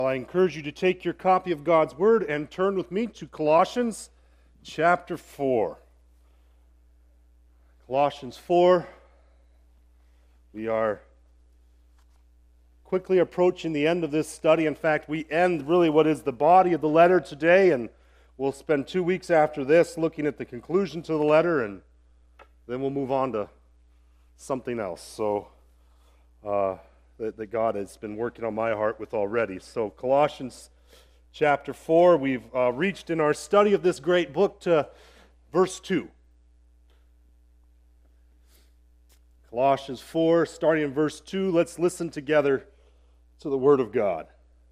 I encourage you to take your copy of God's Word and turn with me to Colossians chapter 4. Colossians 4. We are quickly approaching the end of this study. In fact, we end really what is the body of the letter today, and we'll spend 2 weeks after this looking at the conclusion to the letter, and then we'll move on to something else. So, that God has been working on my heart with already. So Colossians chapter 4, we've reached in our study of this great book to verse 2. Colossians 4, starting in verse 2, let's listen together to the Word of God.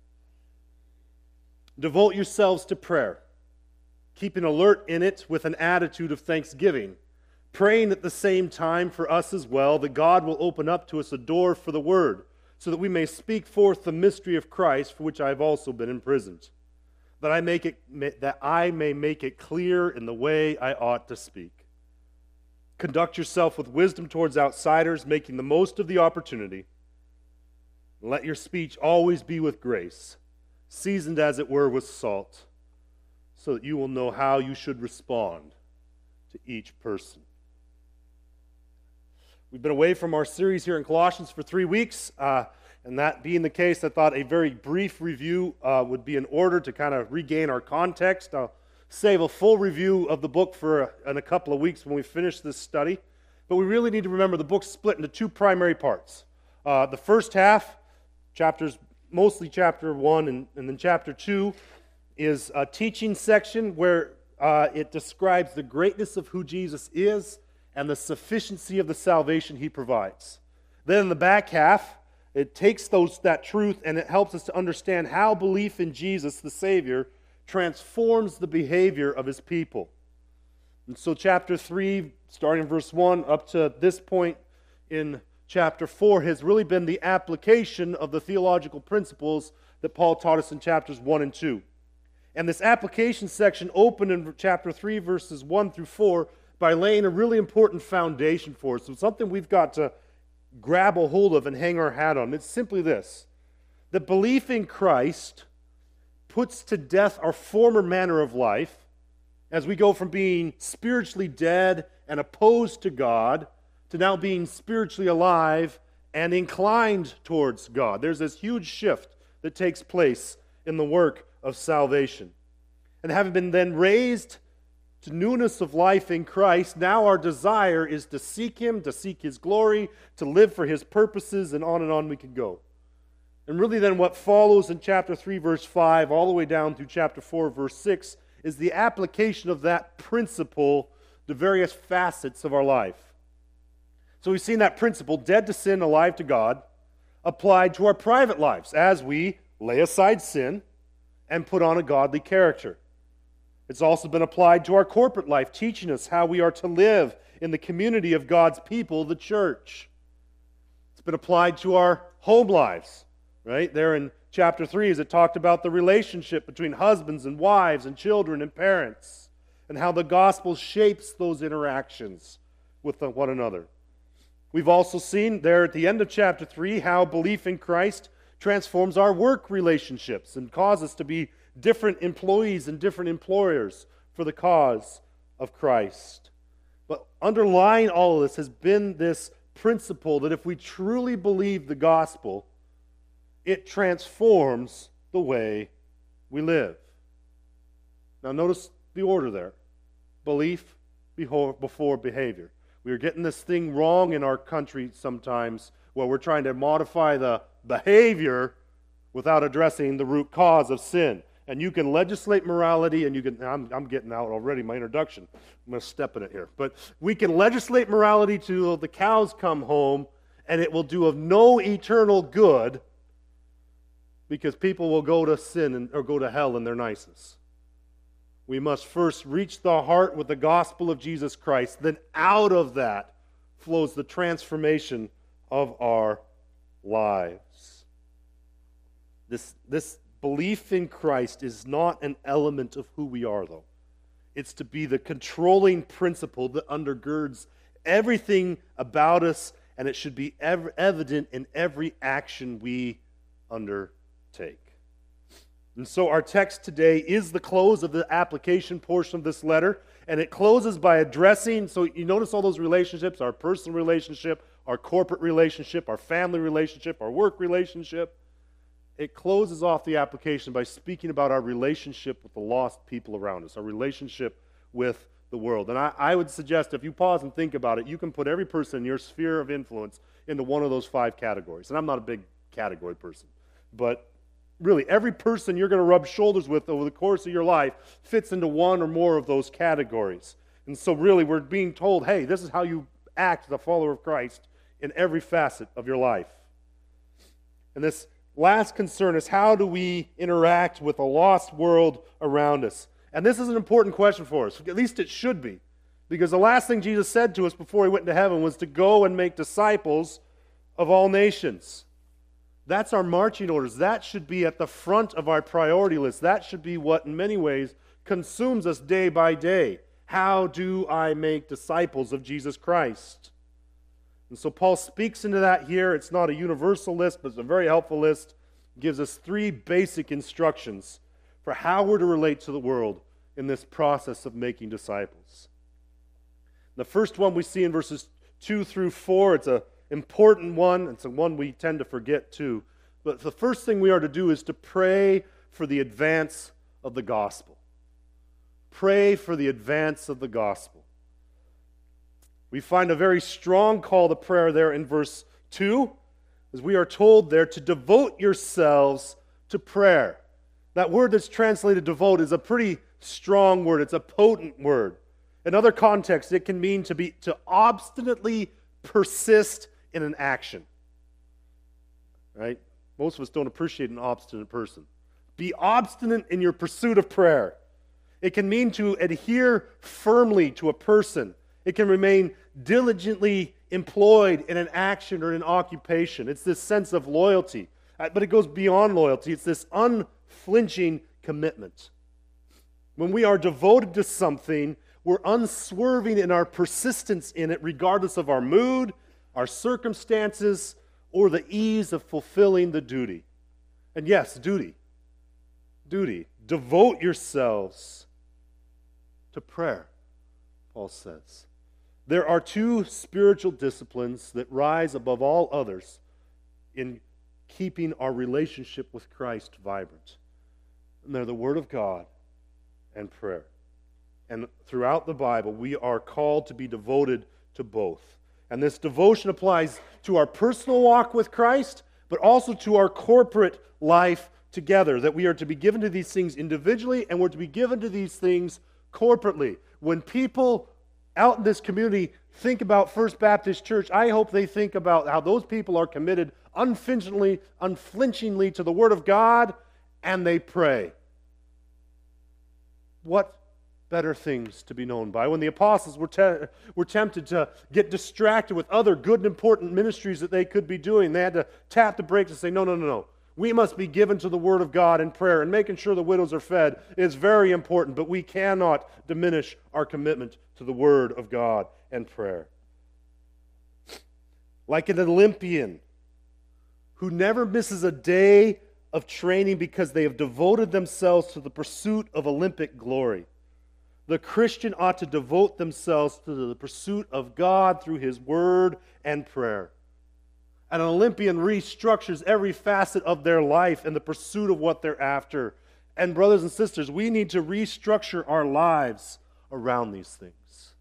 Devote yourselves to prayer, keeping alert in it with an attitude of thanksgiving, praying at the same time for us as well, that God will open up to us a door for the Word, so that we may speak forth the mystery of Christ, for which I have also been imprisoned, that I may make it clear in the way I ought to speak. Conduct yourself with wisdom towards outsiders, making the most of the opportunity. And let your speech always be with grace, seasoned as it were with salt, so that you will know how you should respond to each person. We've been away from our series here in Colossians for 3 weeks, and that being the case, I thought a very brief review would be in order to kind of regain our context. I'll save a full review of the book in a couple of weeks when we finish this study, but we really need to remember the book's split into two primary parts. The first half, mostly chapter 1 and then chapter 2, is a teaching section where it describes the greatness of who Jesus is and the sufficiency of the salvation he provides. Then in the back half, it takes that truth and it helps us to understand how belief in Jesus, the Savior, transforms the behavior of his people. And so chapter 3, starting in verse 1 up to this point in chapter 4, has really been the application of the theological principles that Paul taught us in chapters 1 and 2. And this application section opened in chapter 3, verses 1 through 4, by laying a really important foundation for us. So something we've got to grab a hold of and hang our hat on. It's simply this: that belief in Christ puts to death our former manner of life as we go from being spiritually dead and opposed to God to now being spiritually alive and inclined towards God. There's this huge shift that takes place in the work of salvation. And having been then raised to newness of life in Christ, now our desire is to seek Him, to seek His glory, to live for His purposes, and on we can go. And really then what follows in chapter 3, verse 5, all the way down through chapter 4, verse 6, is the application of that principle to various facets of our life. So we've seen that principle, dead to sin, alive to God, applied to our private lives as we lay aside sin and put on a godly character. It's also been applied to our corporate life, teaching us how we are to live in the community of God's people, the church. It's been applied to our home lives, right? There in chapter 3, as it talked about the relationship between husbands and wives and children and parents, and how the gospel shapes those interactions with one another. We've also seen there at the end of chapter 3 how belief in Christ transforms our work relationships and causes us to be different employees and different employers for the cause of Christ. But underlying all of this has been this principle that if we truly believe the gospel, it transforms the way we live. Now notice the order there. Belief before behavior. We are getting this thing wrong in our country sometimes where we're trying to modify the behavior without addressing the root cause of sin. And you can legislate morality, and you can, I'm getting out already, my introduction. I'm going to step in it here. But we can legislate morality till the cows come home, and it will do of no eternal good because people will go to sin or go to hell in their niceness. We must first reach the heart with the gospel of Jesus Christ. Then out of that flows the transformation of our lives. This belief in Christ is not an element of who we are, though. It's to be the controlling principle that undergirds everything about us, and it should be evident in every action we undertake. And so our text today is the close of the application portion of this letter, and it closes by addressing, so you notice all those relationships, our personal relationship, our corporate relationship, our family relationship, our work relationship. It closes off the application by speaking about our relationship with the lost people around us, our relationship with the world. And I would suggest if you pause and think about it, you can put every person in your sphere of influence into one of those 5 categories. And I'm not a big category person, but really, every person you're going to rub shoulders with over the course of your life fits into one or more of those categories. And so really, we're being told, hey, this is how you act as a follower of Christ in every facet of your life. And this last concern is, how do we interact with a lost world around us? And this is an important question for us. At least it should be. Because the last thing Jesus said to us before he went into heaven was to go and make disciples of all nations. That's our marching orders. That should be at the front of our priority list. That should be what, in many ways, consumes us day by day. How do I make disciples of Jesus Christ? And so Paul speaks into that here. It's not a universal list, but it's a very helpful list. It gives us 3 basic instructions for how we're to relate to the world in this process of making disciples. The first one we see in verses 2 through 4. It's an important one. It's a one we tend to forget too. But the first thing we are to do is to pray for the advance of the gospel. Pray for the advance of the gospel. We find a very strong call to prayer there in verse 2, as we are told there to devote yourselves to prayer. That word that's translated devote is a pretty strong word. It's a potent word. In other contexts, it can mean to obstinately persist in an action. Right? Most of us don't appreciate an obstinate person. Be obstinate in your pursuit of prayer. It can mean to adhere firmly to a person. It can remain diligently employed in an action or an occupation. It's this sense of loyalty. But it goes beyond loyalty. It's this unflinching commitment. When we are devoted to something, we're unswerving in our persistence in it, regardless of our mood, our circumstances, or the ease of fulfilling the duty. And yes, duty. Duty. Devote yourselves to prayer, Paul says. There are 2 spiritual disciplines that rise above all others in keeping our relationship with Christ vibrant. And they're the Word of God and prayer. And throughout the Bible, we are called to be devoted to both. And this devotion applies to our personal walk with Christ, but also to our corporate life together, that we are to be given to these things individually, and we're to be given to these things corporately. When people out in this community think about First Baptist Church, I hope they think about how those people are committed unflinchingly to the Word of God, and they pray. What better things to be known by? When the apostles were tempted to get distracted with other good and important ministries that they could be doing, they had to tap the brakes and say, no. We must be given to the Word of God in prayer, and making sure the widows are fed is very important, but we cannot diminish our commitment to the Word of God and prayer. Like an Olympian who never misses a day of training because they have devoted themselves to the pursuit of Olympic glory, the Christian ought to devote themselves to the pursuit of God through His Word and prayer. An Olympian restructures every facet of their life in the pursuit of what they're after. And brothers and sisters, we need to restructure our lives around these things.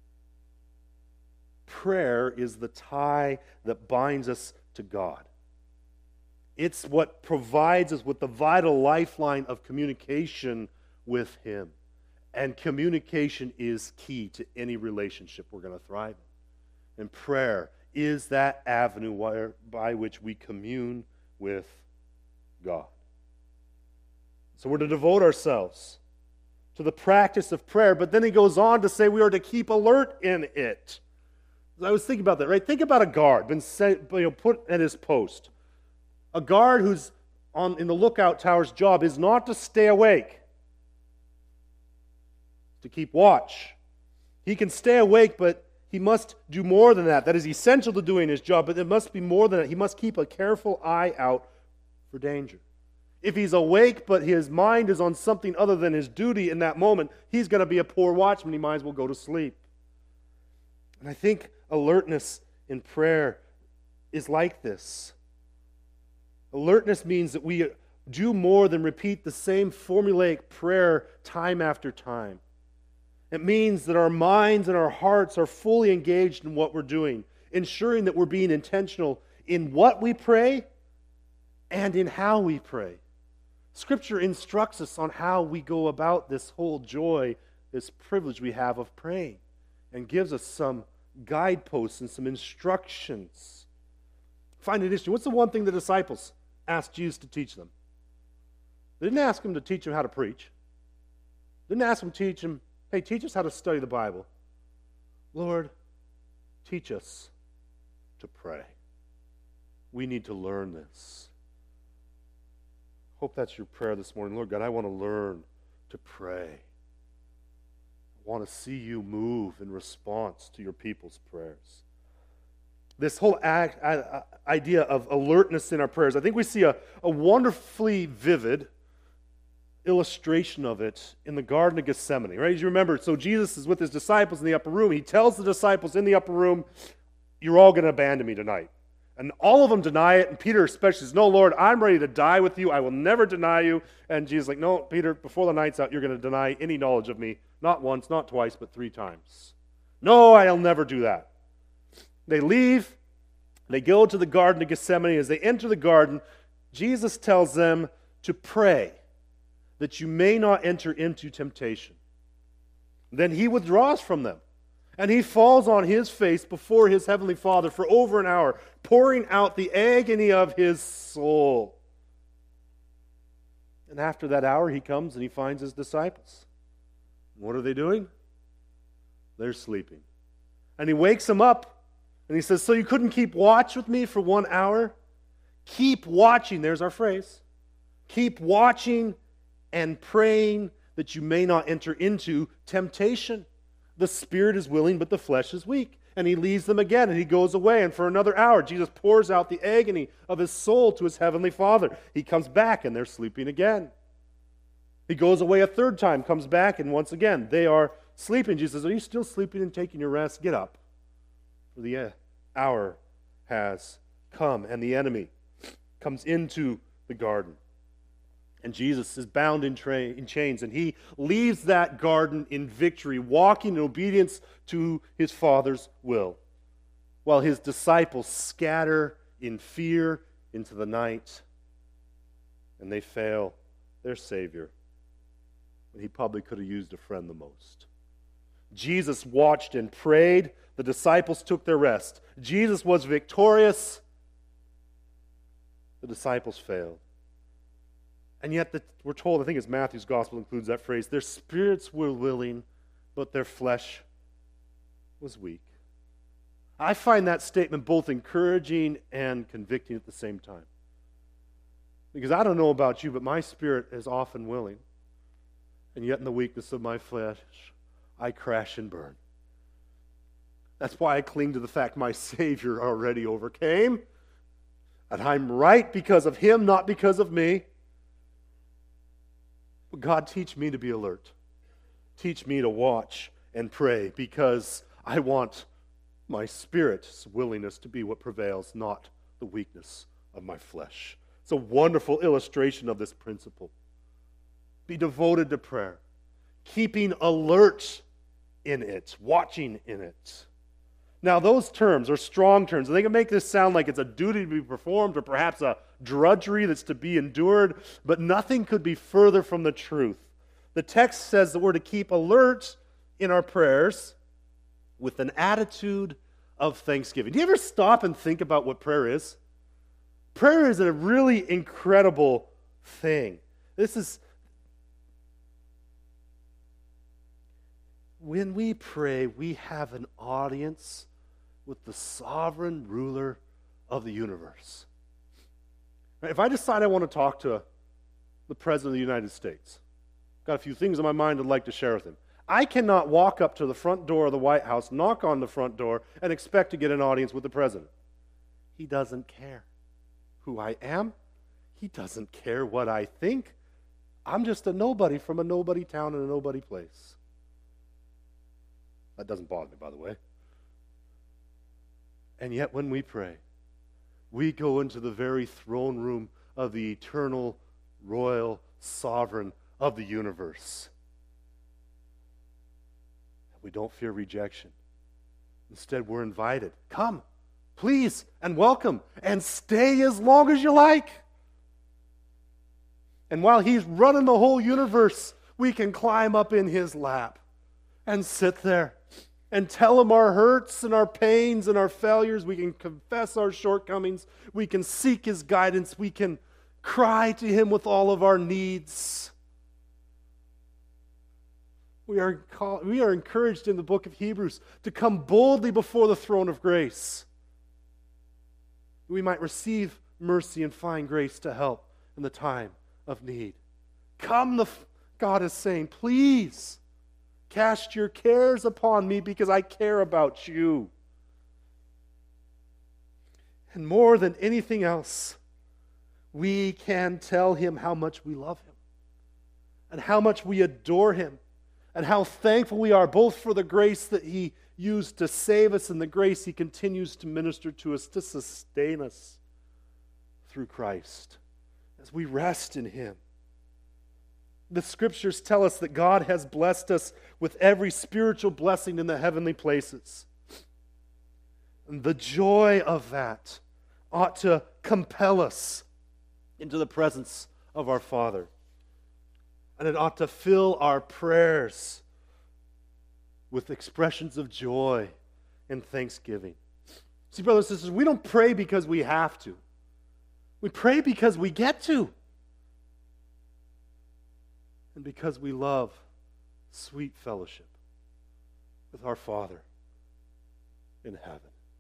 Prayer is the tie that binds us to God. It's what provides us with the vital lifeline of communication with Him. And communication is key to any relationship we're going to thrive in. And prayer is that avenue by which we commune with God. So we're to devote ourselves to the practice of prayer, but then he goes on to say we are to keep alert in it. I was thinking about that, right? Think about a guard put at his post. A guard who's in the lookout tower's job is not to stay awake, to keep watch. He can stay awake, but he must do more than that. That is essential to doing his job, but it must be more than that. He must keep a careful eye out for danger. If he's awake but his mind is on something other than his duty in that moment, he's going to be a poor watchman. He might as well go to sleep. And I think alertness in prayer is like this. Alertness means that we do more than repeat the same formulaic prayer time after time. It means that our minds and our hearts are fully engaged in what we're doing, ensuring that we're being intentional in what we pray and in how we pray. Scripture instructs us on how we go about this whole joy, this privilege we have of praying, and gives us some guideposts and some instructions. Find it interesting. What's the one thing the disciples asked Jesus to teach them? They didn't ask him to teach them how to preach. They didn't ask him to teach them, hey, teach us how to study the Bible. Lord, teach us to pray. We need to learn this. Hope that's your prayer this morning. Lord God, I want to learn to pray. I want to see you move in response to your people's prayers. This whole idea of alertness in our prayers, I think we see a wonderfully vivid illustration of it in the Garden of Gethsemane. Right? As you remember, so Jesus is with his disciples in the upper room. He tells the disciples in the upper room, you're all going to abandon me tonight. And all of them deny it, and Peter especially says, no, Lord, I'm ready to die with you. I will never deny you. And Jesus is like, no, Peter, before the night's out, you're going to deny any knowledge of me. Not once, not twice, but 3 times. No, I'll never do that. They leave. They go to the Garden of Gethsemane. As they enter the garden, Jesus tells them to pray that you may not enter into temptation. Then he withdraws from them. And he falls on his face before his heavenly Father for over an hour, pouring out the agony of his soul. And after that hour, he comes and he finds his disciples. What are they doing? They're sleeping. And he wakes them up, and he says, so you couldn't keep watch with me for 1 hour? Keep watching, there's our phrase. Keep watching and praying that you may not enter into temptation. The spirit is willing, but the flesh is weak. And he leaves them again, and he goes away. And for another hour, Jesus pours out the agony of his soul to his heavenly Father. He comes back, and they're sleeping again. He goes away a third time, comes back, and once again, they are sleeping. Jesus says, are you still sleeping and taking your rest? Get up. For the hour has come, and the enemy comes into the garden. And Jesus is bound in chains, and he leaves that garden in victory, walking in obedience to his Father's will, while his disciples scatter in fear into the night, and they fail their Savior when he probably could have used a friend the most. Jesus watched and prayed. The disciples took their rest. Jesus was victorious. The disciples failed. And yet we're told, I think it's Matthew's gospel includes that phrase, their spirits were willing, but their flesh was weak. I find that statement both encouraging and convicting at the same time. Because I don't know about you, but my spirit is often willing. And yet in the weakness of my flesh, I crash and burn. That's why I cling to the fact my Savior already overcame. And I'm right because of him, not because of me. But God, teach me to be alert. Teach me to watch and pray, because I want my spirit's willingness to be what prevails, not the weakness of my flesh. It's a wonderful illustration of this principle. Be devoted to prayer, keeping alert in it, watching in it. Now, those terms are strong terms, and they can make this sound like it's a duty to be performed or perhaps a drudgery that's to be endured, but nothing could be further from the truth. The text says that we're to keep alert in our prayers with an attitude of thanksgiving. Do you ever stop and think about what prayer is? Prayer is a really incredible thing. When we pray, we have an audience with the sovereign ruler of the universe. If I decide I want to talk to the President of the United States, got a few things on my mind I'd like to share with him, I cannot walk up to the front door of the White House, knock on the front door, and expect to get an audience with the President. He doesn't care who I am. He doesn't care what I think. I'm just a nobody from a nobody town and a nobody place. That doesn't bother me, by the way. And yet when we pray, we go into the very throne room of the eternal, royal, sovereign of the universe. We don't fear rejection. Instead, we're invited. Come, please, and welcome, and stay as long as you like. And while He's running the whole universe, we can climb up in His lap and sit there and tell Him our hurts and our pains and our failures. We can confess our shortcomings. We can seek His guidance. We can cry to Him with all of our needs. We are encouraged in the book of Hebrews to come boldly before the throne of grace. We might receive mercy and find grace to help in the time of need. Come, God is saying, please cast your cares upon me because I care about you. And more than anything else, we can tell Him how much we love Him and how much we adore Him and how thankful we are both for the grace that He used to save us and the grace He continues to minister to us, to sustain us through Christ as we rest in Him. The Scriptures tell us that God has blessed us with every spiritual blessing in the heavenly places. And the joy of that ought to compel us into the presence of our Father. And it ought to fill our prayers with expressions of joy and thanksgiving. See, brothers and sisters, we don't pray because we have to. We pray because we get to. And because we love sweet fellowship with our Father in heaven.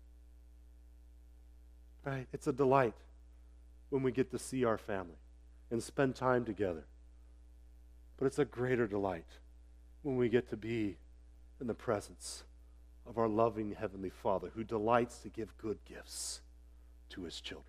Right? It's a delight when we get to see our family and spend time together. But it's a greater delight when we get to be in the presence of our loving Heavenly Father who delights to give good gifts to His children.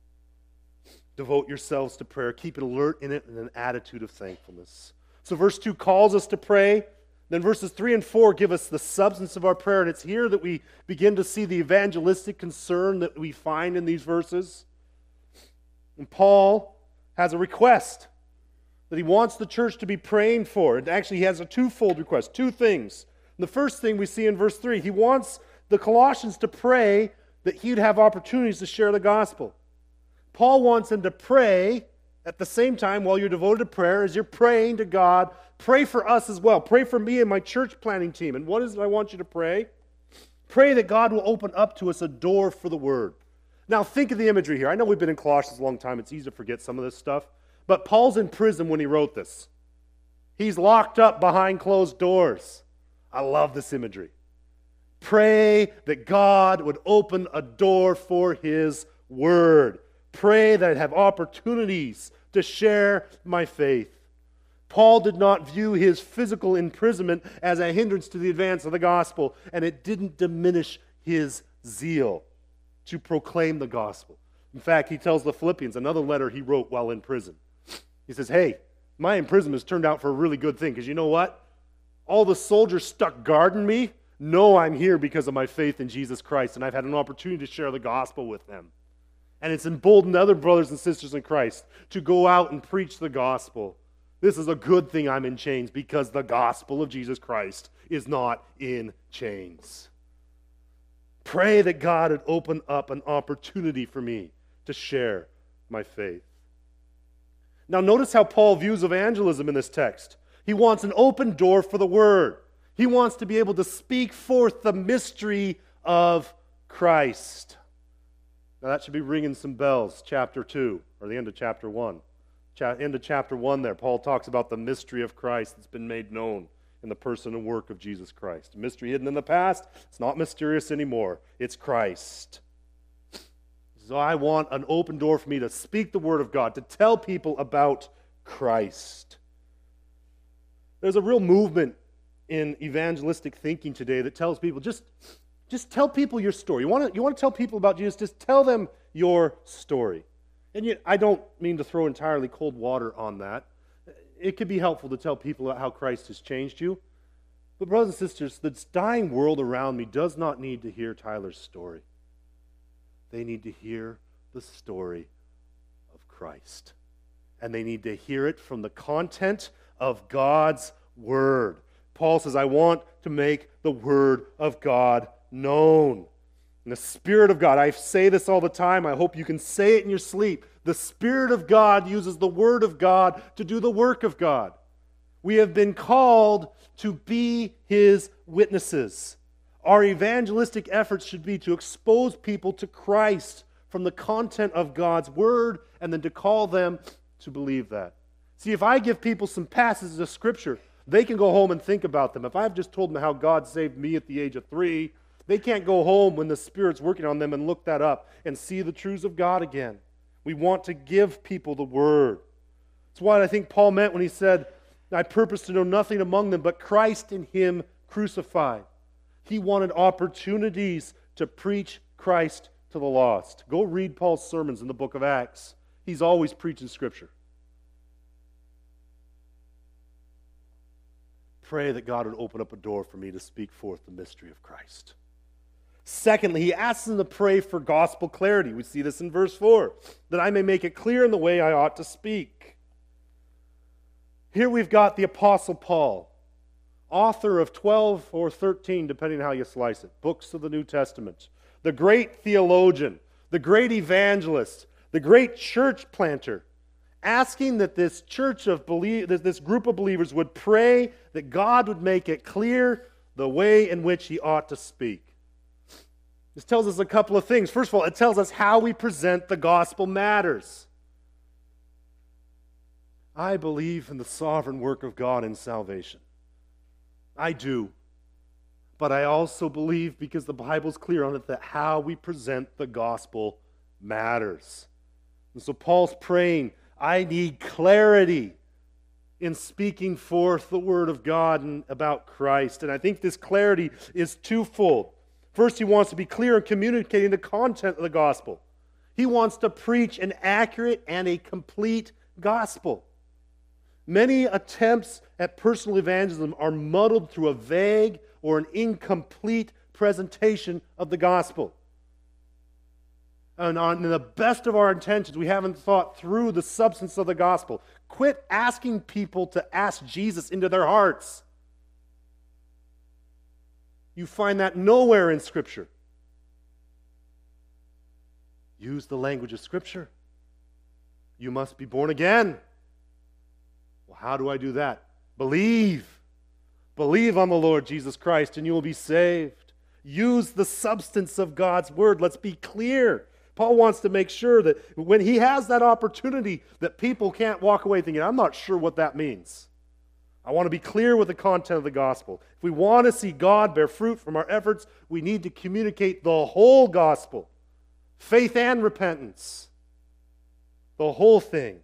Devote yourselves to prayer. Keep it alert in it and an attitude of thankfulness. So verse 2 calls us to pray. Then verses 3 and 4 give us the substance of our prayer. And it's here that we begin to see the evangelistic concern that we find in these verses. And Paul has a request that he wants the church to be praying for. And actually, he has a twofold request, two things. And the first thing we see in verse 3, he wants the Colossians to pray that he'd have opportunities to share the gospel. Paul wants them to pray at the same time while you're devoted to prayer, as you're praying to God, pray for us as well. Pray for me and my church planning team. And what is it I want you to pray? Pray that God will open up to us a door for the Word. Now think of the imagery here. I know we've been in Colossians a long time. It's easy to forget some of this stuff. But Paul's in prison when he wrote this. He's locked up behind closed doors. I love this imagery. Pray that God would open a door for His Word. Pray that I'd have opportunities to share my faith. Paul did not view his physical imprisonment as a hindrance to the advance of the gospel, and it didn't diminish his zeal to proclaim the gospel. In fact, he tells the Philippians, another letter he wrote while in prison. He says, hey, my imprisonment has turned out for a really good thing, because you know what? All the soldiers stuck guarding me know I'm here because of my faith in Jesus Christ, and I've had an opportunity to share the gospel with them. And it's emboldened other brothers and sisters in Christ to go out and preach the gospel. This is a good thing I'm in chains, because the gospel of Jesus Christ is not in chains. Pray that God would open up an opportunity for me to share my faith. Now notice how Paul views evangelism in this text. He wants an open door for the Word. He wants to be able to speak forth the mystery of Christ. Now that should be ringing some bells, chapter 2, or the end of chapter 1. End of chapter 1 there, Paul talks about the mystery of Christ that's been made known in the person and work of Jesus Christ. A mystery hidden in the past, it's not mysterious anymore. It's Christ. So I want an open door for me to speak the Word of God, to tell people about Christ. There's a real movement in evangelistic thinking today that tells people, just tell people your story. You want to tell people about Jesus, just tell them your story. And yet, I don't mean to throw entirely cold water on that. It could be helpful to tell people how Christ has changed you. But brothers and sisters, this dying world around me does not need to hear Tyler's story. They need to hear the story of Christ. And they need to hear it from the content of God's Word. Paul says, I want to make the Word of God known. And the Spirit of God, I say this all the time, I hope you can say it in your sleep. The Spirit of God uses the Word of God to do the work of God. We have been called to be His witnesses. Our evangelistic efforts should be to expose people to Christ from the content of God's Word and then to call them to believe that. See, if I give people some passages of Scripture, they can go home and think about them. If I've just told them how God saved me at the age of 3, they can't go home when the Spirit's working on them and look that up and see the truths of God again. We want to give people the Word. That's what I think Paul meant when he said, I purpose to know nothing among them but Christ and Him crucified. He wanted opportunities to preach Christ to the lost. Go read Paul's sermons in the book of Acts. He's always preaching Scripture. Pray that God would open up a door for me to speak forth the mystery of Christ. Secondly, he asks them to pray for gospel clarity. We see this in verse 4, that I may make it clear in the way I ought to speak. Here we've got the Apostle Paul, author of 12 or 13, depending on how you slice it, books of the New Testament, the great theologian, the great evangelist, the great church planter, asking that this this group of believers would pray that God would make it clear the way in which he ought to speak. This tells us a couple of things. First of all, it tells us how we present the gospel matters. I believe in the sovereign work of God in salvation. I do. But I also believe, because the Bible's clear on it, that how we present the gospel matters. And so Paul's praying, I need clarity in speaking forth the word of God and about Christ. And I think this clarity is twofold. First, he wants to be clear in communicating the content of the gospel. He wants to preach an accurate and a complete gospel. Many attempts at personal evangelism are muddled through a vague or an incomplete presentation of the gospel. And in the best of our intentions, we haven't thought through the substance of the gospel. Quit asking people to ask Jesus into their hearts. You find that nowhere in Scripture. Use the language of Scripture. You must be born again. Well, how do I do that? Believe. Believe on the Lord Jesus Christ and you will be saved. Use the substance of God's word. Let's be clear. Paul wants to make sure that when he has that opportunity, that people can't walk away thinking, I'm not sure what that means. I want to be clear with the content of the gospel. If we want to see God bear fruit from our efforts, we need to communicate the whole gospel. Faith and repentance. The whole thing.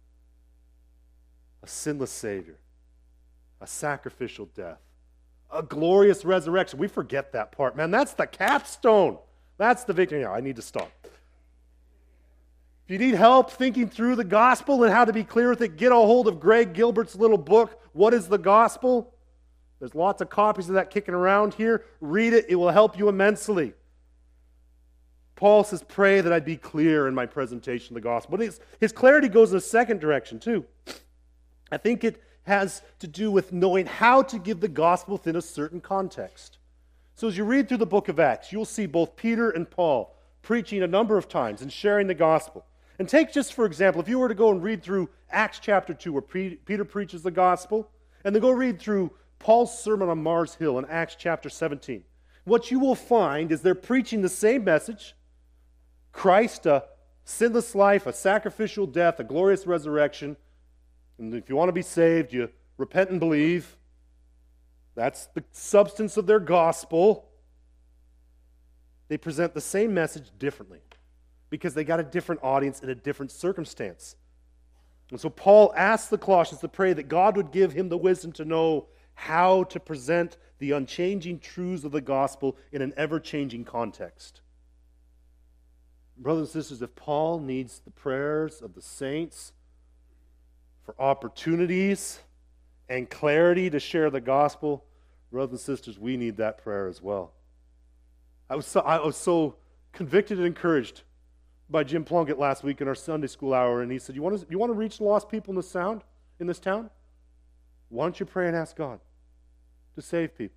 A sinless Savior. A sacrificial death. A glorious resurrection. We forget that part, man. That's the capstone. That's the victory. Now, I need to stop. If you need help thinking through the gospel and how to be clear with it, get a hold of Greg Gilbert's little book, What is the Gospel? There's lots of copies of that kicking around here. Read it. It will help you immensely. Paul says, pray that I'd be clear in my presentation of the gospel. But his clarity goes in a second direction, too. I think it has to do with knowing how to give the gospel within a certain context. So as you read through the book of Acts, you'll see both Peter and Paul preaching a number of times and sharing the gospel. And take just for example, if you were to go and read through Acts chapter 2 where Peter preaches the gospel, and then go read through Paul's sermon on Mars Hill in Acts chapter 17, what you will find is they're preaching the same message, Christ, a sinless life, a sacrificial death, a glorious resurrection. And if you want to be saved, you repent and believe. That's the substance of their gospel. They present the same message differently because they got a different audience in a different circumstance. And so Paul asks the Colossians to pray that God would give him the wisdom to know how to present the unchanging truths of the gospel in an ever-changing context. Brothers and sisters, if Paul needs the prayers of the saints for opportunities and clarity to share the gospel, brothers and sisters, we need that prayer as well. I was so convicted and encouraged by Jim Plunkett last week in our Sunday school hour, and he said, you want to reach the lost people in this town? Why don't you pray and ask God to save people?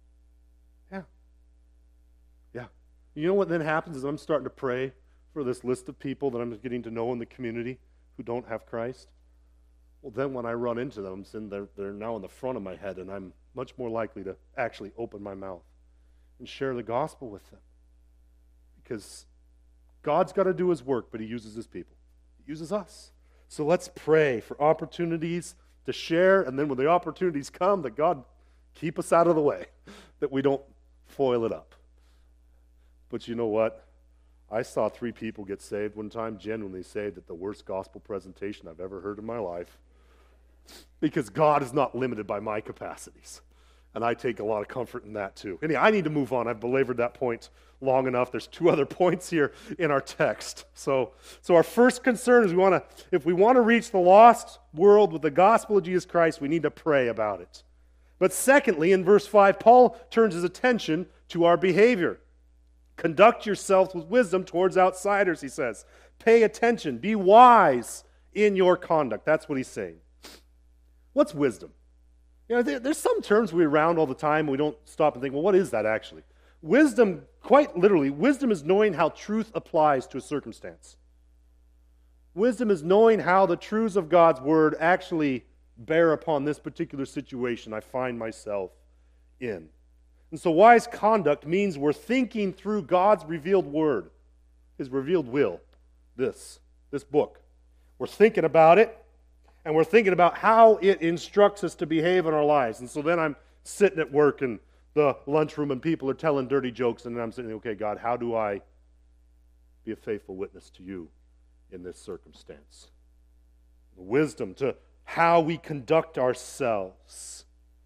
Yeah. You know what then happens is I'm starting to pray for this list of people that I'm getting to know in the community who don't have Christ. Well, then when I run into them, they're now in the front of my head, and I'm much more likely to actually open my mouth and share the gospel with them. Because God's got to do his work, but he uses his people. He uses us. So let's pray for opportunities to share, and then when the opportunities come, that God keep us out of the way, that we don't foil it up. But you know what? I saw 3 people get saved one time, genuinely saved, at the worst gospel presentation I've ever heard in my life. Because God is not limited by my capacities. And I take a lot of comfort in that too. Anyway, I need to move on. I've belabored that point long enough. There's 2 other points here in our text. So our first concern is if we want to reach the lost world with the gospel of Jesus Christ, we need to pray about it. But secondly, in verse 5, Paul turns his attention to our behavior. Conduct yourselves with wisdom towards outsiders, he says. Pay attention. Be wise in your conduct. That's what he's saying. What's wisdom? You know, there's some terms we around all the time, and we don't stop and think, well, what is that actually? Wisdom, quite literally, wisdom is knowing how truth applies to a circumstance. Wisdom is knowing how the truths of God's word actually bear upon this particular situation I find myself in. And so wise conduct means we're thinking through God's revealed word, his revealed will, this book. We're thinking about it, and we're thinking about how it instructs us to behave in our lives. And so then I'm sitting at work in the lunchroom and people are telling dirty jokes, and then I'm saying, okay, God, how do I be a faithful witness to you in this circumstance? Wisdom to how we conduct ourselves.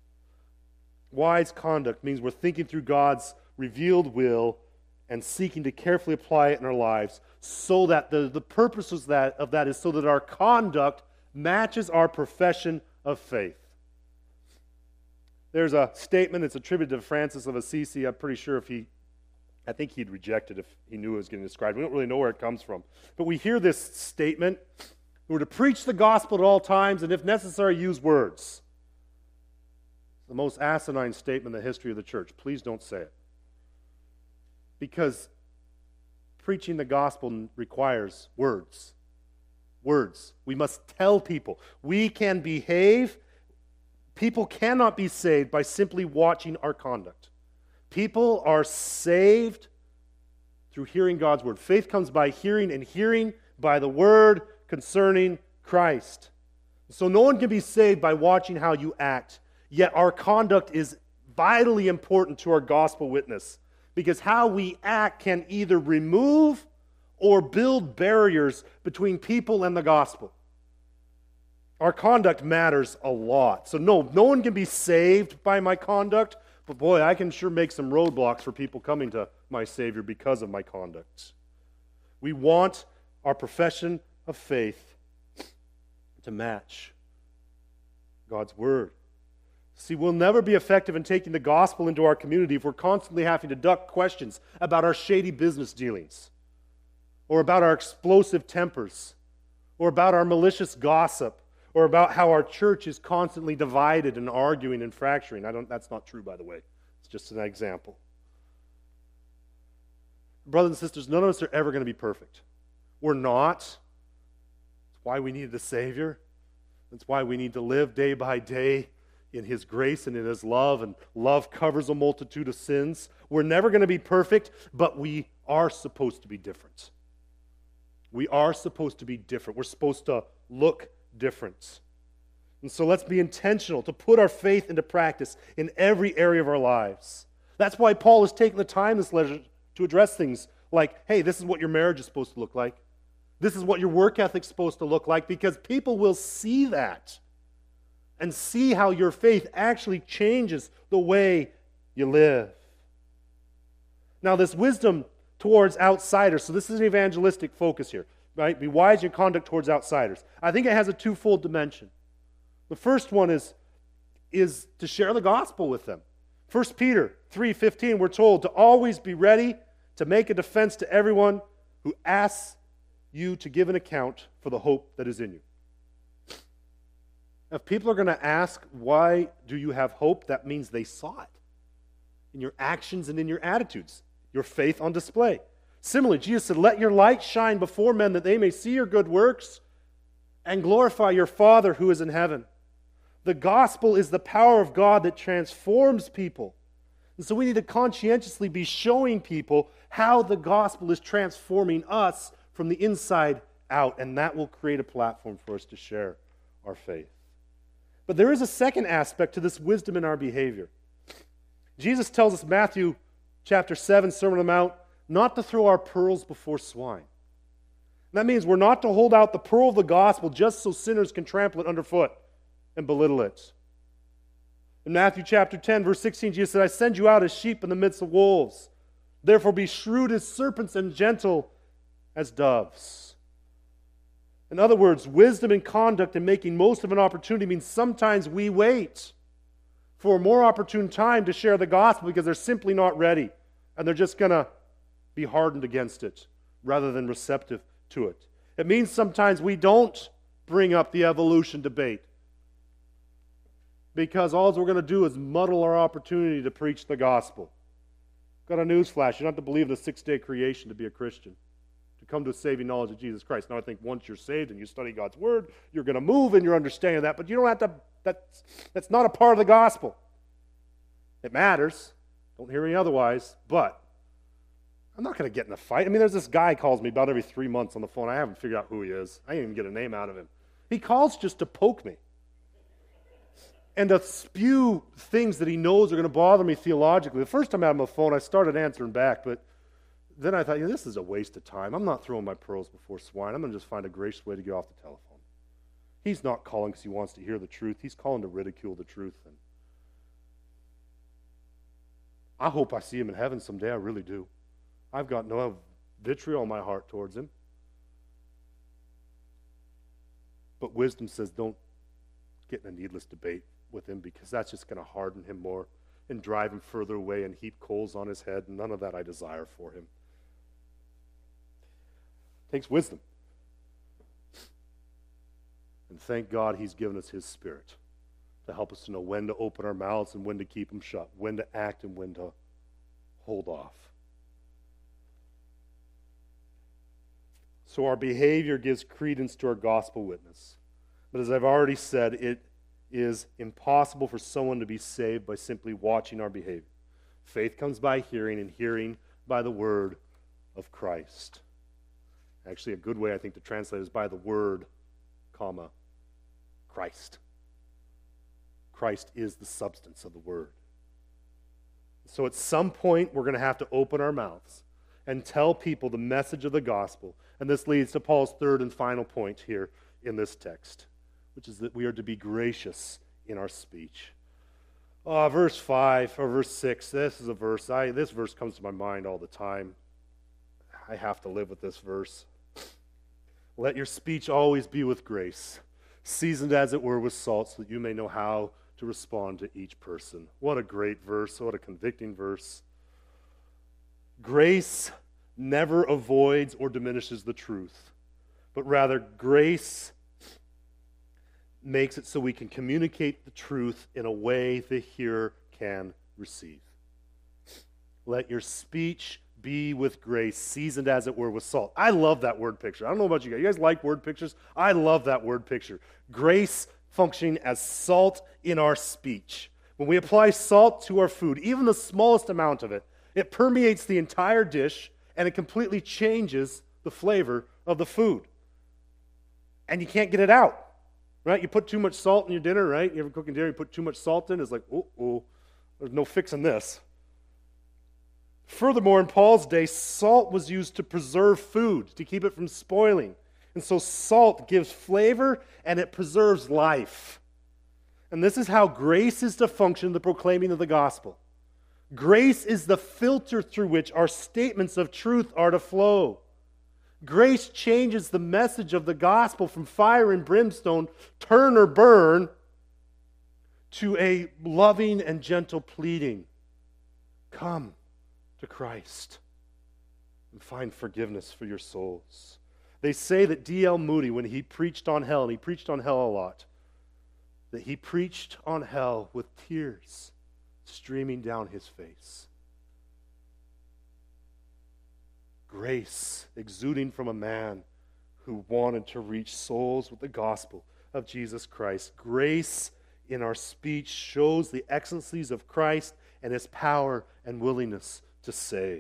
Wise conduct means we're thinking through God's revealed will and seeking to carefully apply it in our lives so that the purpose of that is so that our conduct matches our profession of faith. There's a statement that's attributed to Francis of Assisi. I'm pretty sure I think he'd reject it if he knew it was getting described. We don't really know where it comes from. But we hear this statement: we're to preach the gospel at all times and if necessary use words. The most asinine statement in the history of the church. Please don't say it. Because preaching the gospel requires words. Words. We must tell people. We can behave. People cannot be saved by simply watching our conduct. People are saved through hearing God's word. Faith comes by hearing, and hearing by the word concerning Christ. So no one can be saved by watching how you act. Yet our conduct is vitally important to our gospel witness, because how we act can either remove or build barriers between people and the gospel. Our conduct matters a lot. So no one can be saved by my conduct, but boy, I can sure make some roadblocks for people coming to my Savior because of my conduct. We want our profession of faith to match God's word. See, we'll never be effective in taking the gospel into our community if we're constantly having to duck questions about our shady business dealings, or about our explosive tempers, or about our malicious gossip, or about how our church is constantly divided and arguing and fracturing. That's not true, by the way. It's just an example. Brothers and sisters, none of us are ever going to be perfect. We're not. That's why we need the Savior. That's why we need to live day by day in His grace and in His love, and love covers a multitude of sins. We're never going to be perfect, but we are supposed to be different. We are supposed to be different. We're supposed to look different. And so let's be intentional to put our faith into practice in every area of our lives. That's why Paul has taken the time this letter to address things like, hey, this is what your marriage is supposed to look like. This is what your work ethic is supposed to look like, because people will see that and see how your faith actually changes the way you live. Now, this wisdom towards outsiders. So this is an evangelistic focus here, right? Be wise in your conduct towards outsiders. I think it has a twofold dimension. The first one is to share the gospel with them. 1 Peter 3:15, we're told to always be ready to make a defense to everyone who asks you to give an account for the hope that is in you. If people are going to ask, why do you have hope? That means they saw it in your actions and in your attitudes, your faith on display. Similarly, Jesus said, let your light shine before men that they may see your good works and glorify your Father who is in heaven. The gospel is the power of God that transforms people. And so we need to conscientiously be showing people how the gospel is transforming us from the inside out, and that will create a platform for us to share our faith. But there is a second aspect to this wisdom in our behavior. Jesus tells us, Matthew chapter 7, Sermon on the Mount, not to throw our pearls before swine. And that means we're not to hold out the pearl of the gospel just so sinners can trample it underfoot and belittle it. In Matthew chapter 10, verse 16, Jesus said, I send you out as sheep in the midst of wolves. Therefore be shrewd as serpents and gentle as doves. In other words, wisdom in conduct and making most of an opportunity means sometimes we wait for a more opportune time to share the gospel because they're simply not ready and they're just going to be hardened against it rather than receptive to it. It means sometimes we don't bring up the evolution debate because all we're going to do is muddle our opportunity to preach the gospel. Got a news flash. You don't have to believe in the six-day creation to be a Christian, to come to a saving knowledge of Jesus Christ. Now I think once you're saved and you study God's Word, you're going to move in your understanding of that, but you don't have to, that's not a part of the gospel. It matters. Don't hear me otherwise, but I'm not going to get in a fight. I mean, there's this guy calls me about every 3 months on the phone. I haven't figured out who he is. I didn't even get a name out of him. He calls just to poke me and to spew things that he knows are going to bother me theologically. The first time I had him on the phone, I started answering back, but then I thought, this is a waste of time. I'm not throwing my pearls before swine. I'm going to just find a gracious way to get off the telephone. He's not calling because he wants to hear the truth. He's calling to ridicule the truth. And I hope I see him in heaven someday. I really do. I've got no vitriol in my heart towards him. But wisdom says don't get in a needless debate with him because that's just going to harden him more and drive him further away and heap coals on his head. And none of that I desire for him. It takes wisdom. And thank God he's given us his Spirit to help us to know when to open our mouths and when to keep them shut, when to act and when to hold off. So our behavior gives credence to our gospel witness. But as I've already said, it is impossible for someone to be saved by simply watching our behavior. Faith comes by hearing, and hearing by the word of Christ. Actually, a good way, I think, to translate is by the word, comma, Christ. Christ is the substance of the word. So at some point, we're going to have to open our mouths and tell people the message of the gospel. And this leads to Paul's third and final point here in this text, which is that we are to be gracious in our speech. Verse 5 or verse 6, this is a verse. This verse comes to my mind all the time. I have to live with this verse. Let your speech always be with grace, seasoned as it were with salt, so that you may know how to respond to each person. What a great verse. What a convicting verse. Grace never avoids or diminishes the truth, but rather grace makes it so we can communicate the truth in a way the hearer can receive. Let your speech be with grace, seasoned as it were with salt. I love that word picture. I don't know about you guys. You guys like word pictures? I love that word picture. Grace functioning as salt in our speech. When we apply salt to our food, even the smallest amount of it, it permeates the entire dish and it completely changes the flavor of the food. And you can't get it out, right? You put too much salt in your dinner, right? You ever cooking dinner, you put too much salt in, it's like, there's no fixing this. Furthermore, in Paul's day, salt was used to preserve food, to keep it from spoiling. And so salt gives flavor and it preserves life. And this is how grace is to function in the proclaiming of the gospel. Grace is the filter through which our statements of truth are to flow. Grace changes the message of the gospel from fire and brimstone, turn or burn, to a loving and gentle pleading. Come to Christ and find forgiveness for your souls. They say that D.L. Moody, when he preached on hell, and he preached on hell a lot, that he preached on hell with tears streaming down his face. Grace exuding from a man who wanted to reach souls with the gospel of Jesus Christ. Grace in our speech shows the excellencies of Christ and his power and willingness to save.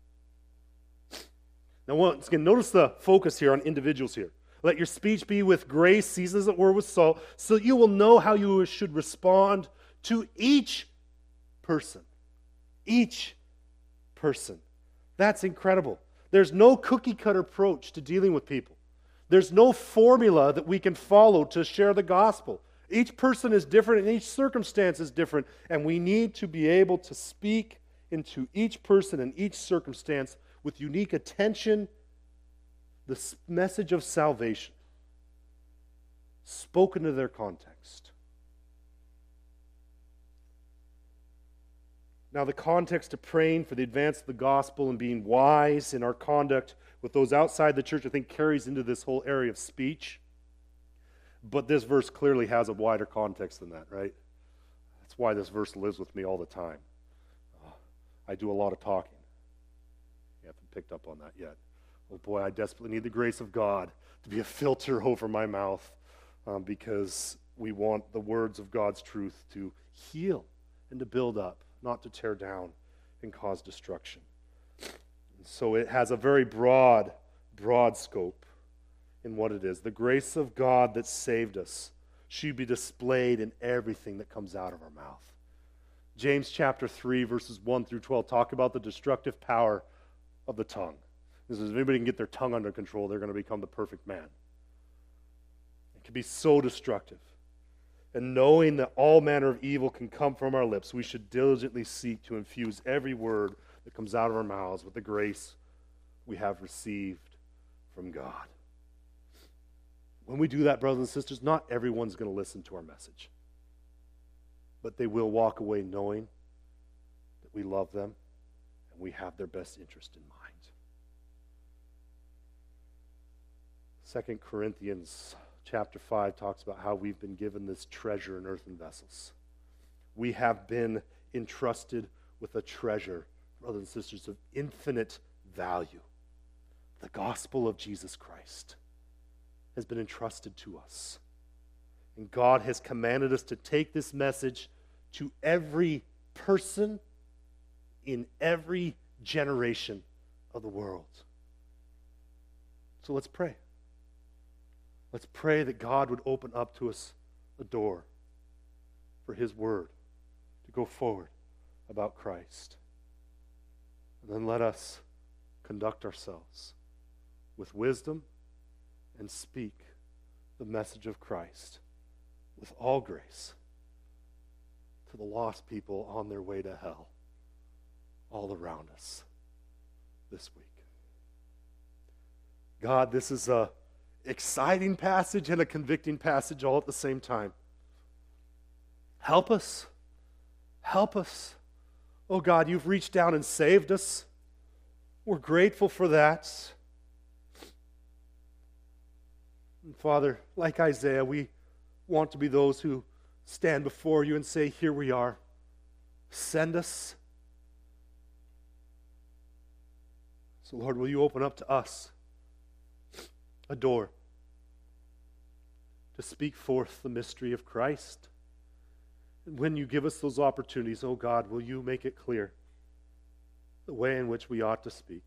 Now, once again, notice the focus here on individuals here. Let your speech be with grace, seasoned as it were with salt, so that you will know how you should respond to each person. Each person. That's incredible. There's no cookie-cutter approach to dealing with people. There's no formula that we can follow to share the gospel. Each person is different and each circumstance is different, and we need to be able to speak into each person and each circumstance with unique attention, the message of salvation spoken to their context. Now, the context of praying for the advance of the gospel and being wise in our conduct with those outside the church, I think, carries into this whole area of speech. But this verse clearly has a wider context than that, right? That's why this verse lives with me all the time. I do a lot of talking. You haven't picked up on that yet. Oh boy, I desperately need the grace of God to be a filter over my mouth because we want the words of God's truth to heal and to build up, not to tear down and cause destruction. And so it has a very broad scope in what it is. The grace of God that saved us should be displayed in everything that comes out of our mouth. James chapter 3, verses 1 through 12 talk about the destructive power of the tongue. This is, if anybody can get their tongue under control, they're going to become the perfect man. It can be so destructive. And knowing that all manner of evil can come from our lips, we should diligently seek to infuse every word that comes out of our mouths with the grace we have received from God. When we do that, brothers and sisters, not everyone's going to listen to our message. But they will walk away knowing that we love them and we have their best interest in mind. 2 Corinthians chapter 5 talks about how we've been given this treasure in earthen vessels. We have been entrusted with a treasure, brothers and sisters, of infinite value. The gospel of Jesus Christ has been entrusted to us. And God has commanded us to take this message to every person in every generation of the world. So let's pray. Let's pray that God would open up to us a door for His word to go forward about Christ. And then let us conduct ourselves with wisdom and speak the message of Christ with all grace to the lost people on their way to hell all around us this week. God, this is a exciting passage and a convicting passage all at the same time. Help us. Help us. Oh God, you've reached down and saved us. We're grateful for that. And Father, like Isaiah, we want to be those who stand before you and say, here we are. Send us. So Lord, will you open up to us a door to speak forth the mystery of Christ? And when you give us those opportunities, oh God, will you make it clear the way in which we ought to speak?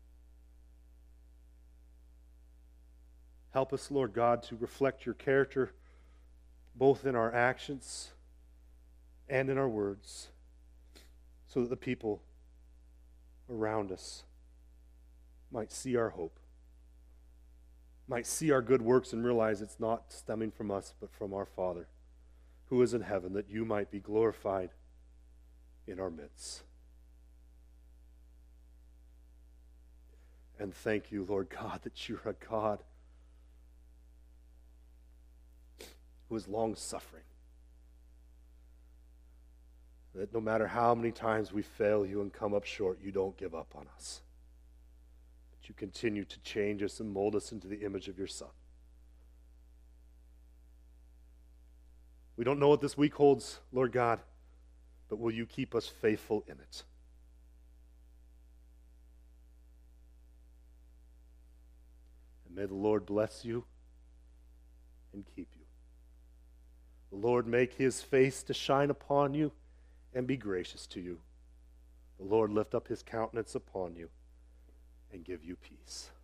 Help us, Lord God, to reflect your character both in our actions and in our words, so that the people around us might see our hope, might see our good works and realize it's not stemming from us, but from our Father who is in heaven, that you might be glorified in our midst. And thank you, Lord God, that you're a God who is long-suffering. That no matter how many times we fail you and come up short, you don't give up on us. But you continue to change us and mold us into the image of your Son. We don't know what this week holds, Lord God, but will you keep us faithful in it? And may the Lord bless you and keep you. The Lord make his face to shine upon you and be gracious to you. The Lord lift up his countenance upon you and give you peace.